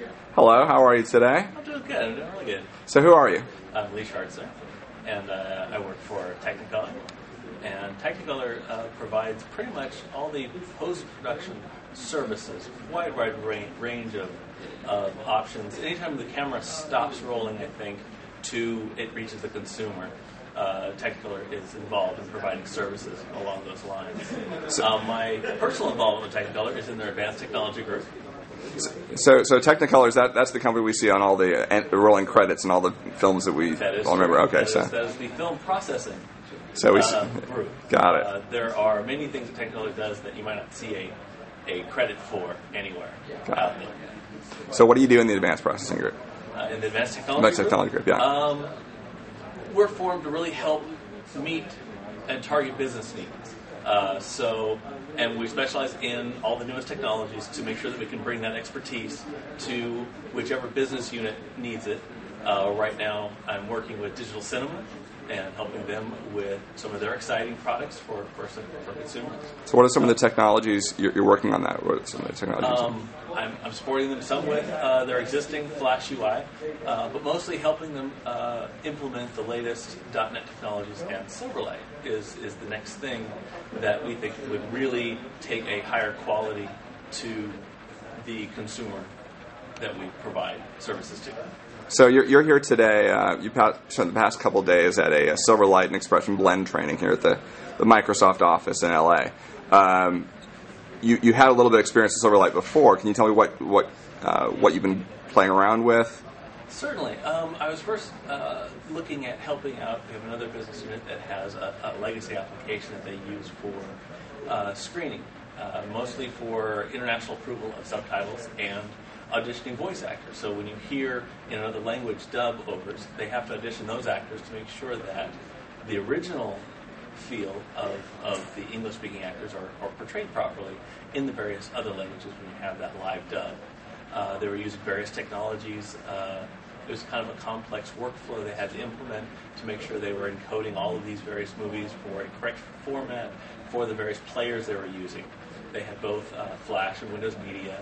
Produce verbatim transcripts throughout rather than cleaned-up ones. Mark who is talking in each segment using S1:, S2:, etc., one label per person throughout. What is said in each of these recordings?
S1: Hello, how are you today?
S2: I'm doing good. I'm doing really good.
S1: So who are you?
S2: I'm Lee Schartzer, and uh, I work for Technicolor. And Technicolor uh, provides pretty much all the post-production services, wide, wide range, range of, of options. Anytime the camera stops rolling, I think, to it reaches the consumer, uh, Technicolor is involved in providing services along those lines.
S1: So,
S2: uh, my personal involvement with Technicolor is in their advanced technology group.
S1: So, so Technicolor, is that that's the company we see on all the, uh, the rolling credits and all the films that we
S2: That is
S1: all remember.
S2: true.
S1: Okay,
S2: that
S1: so
S2: is, that is the film processing.
S1: so we
S2: Uh, group.
S1: got it.
S2: Uh, there are many things that Technicolor does that you might not see a, a credit for anywhere
S1: Got
S2: out
S1: it.
S2: there.
S1: So what do you do in the advanced processing group?
S2: Uh, in the advanced technology
S1: Advanced
S2: group,
S1: technology group, yeah.
S2: um, we're formed to really help meet and target business needs. Uh, so, and we specialize in all the newest technologies to make sure that we can bring that expertise to whichever business unit needs it. Uh, right now, I'm working with Digital Cinema and helping them with some of their exciting products for for, for consumers.
S1: So what are some of the technologies you're, you're working on that? What are some of the technologies?
S2: Um, I'm, I'm supporting them some with uh, their existing Flash U I, uh, but mostly helping them uh, implement the latest dot net technologies, and Silverlight is, is the next thing that we think would really take a higher quality to the consumer that we provide services to.
S1: So you're, you're here today. Uh, you spent the past couple of days at a, a Silverlight and Expression Blend training here at the, the Microsoft office in L A. Um, you, you had a little bit of experience with Silverlight before. Can you tell me what what uh, what you've been playing around with?
S2: Certainly. Um, I was first uh, looking at helping out. We have another business unit that has a, a legacy application that they use for uh, screening, uh, mostly for international approval of subtitles and auditioning voice actors. So when you hear in another language dub overs, they have to audition those actors to make sure that the original feel of, of the English-speaking actors are, are portrayed properly in the various other languages when you have that live dub. Uh, they were using various technologies. Uh, it was kind of a complex workflow they had to implement to make sure they were encoding all of these various movies for a correct format for the various players they were using. They had both uh, Flash and Windows Media.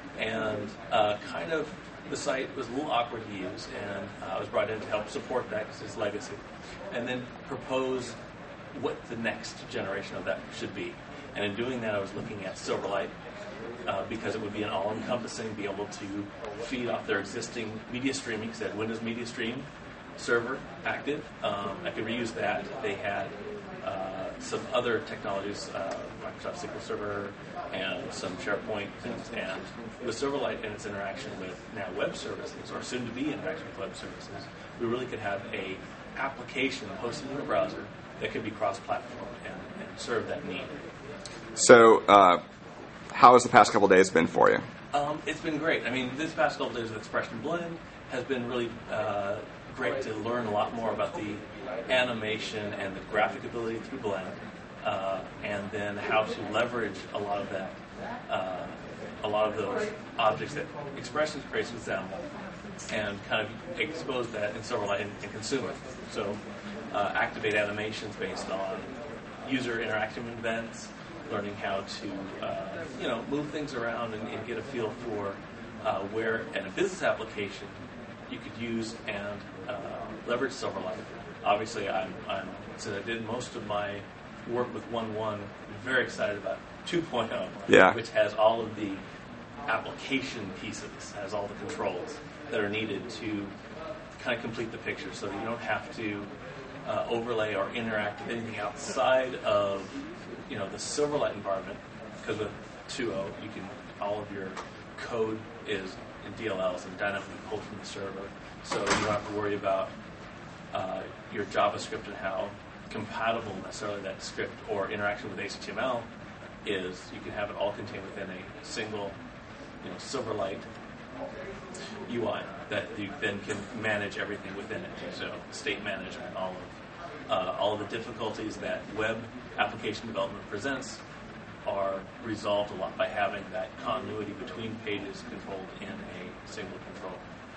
S2: And uh, kind of the site was a little awkward to use, and uh, I was brought in to help support that because it's legacy, and then propose what the next generation of that should be. And in doing that, I was looking at Silverlight uh, because it would be an all-encompassing, be able to feed off their existing media streaming. Because they had Windows Media Stream server active. Um, I could reuse that. They had uh, some other technologies, uh, Microsoft S Q L Server, and some SharePoint things. And with Silverlight and its interaction with now web services, or soon to be interaction with web services, we really could have a application hosted in a browser that could be cross-platform and, and serve that need.
S1: So uh, how has the past couple of days been for you?
S2: Um, it's been great. I mean, this past couple of days of Expression Blend has been really uh, great to learn a lot more about the animation and the graphic ability through Blend, uh, and then how to leverage a lot of that, uh, a lot of those objects that Expression creates with them, and kind of expose that in Silverlight and, and consume it. So, uh, activate animations based on user interaction events, learning how to, uh, you know, move things around and, and get a feel for uh, where, in a business application, you could use and uh, leverage Silverlight. Obviously, I'm, I'm, since I did most of my work with one point one, very excited about two point oh,
S1: yeah.
S2: which has all of the application pieces, has all the controls that are needed to kind of complete the picture, so that you don't have to uh, overlay or interact with anything outside of, you know, the Silverlight environment. Because with two point oh, you can, all of your code is in D L Ls and dynamically pulled from the server, so you don't have to worry about uh, your JavaScript and how compatible necessarily that script or interaction with H T M L is. You can have it all contained within a single, you know, Silverlight U I that you then can manage everything within it. So state management, all of uh, all of the difficulties that web application development presents are resolved a lot by having that continuity between pages controlled in a single control.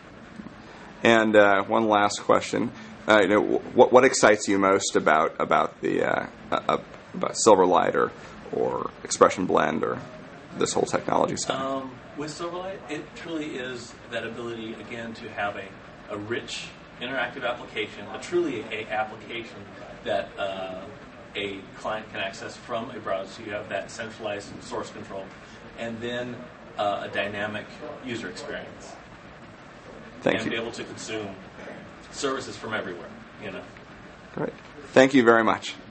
S1: And uh, one last question: uh, you know, what what excites you most about about the uh, uh, about Silverlight or or Expression Blend or this whole technology stuff?
S2: Um, With Silverlight, it truly is that ability, again, to have a, a rich, interactive application, a truly a application that uh, a client can access from a browser. So you have that centralized source control, and then uh, a dynamic user experience.
S1: Thank
S2: and
S1: you.
S2: be able to consume services from everywhere, you know.
S1: Great. Thank you very much.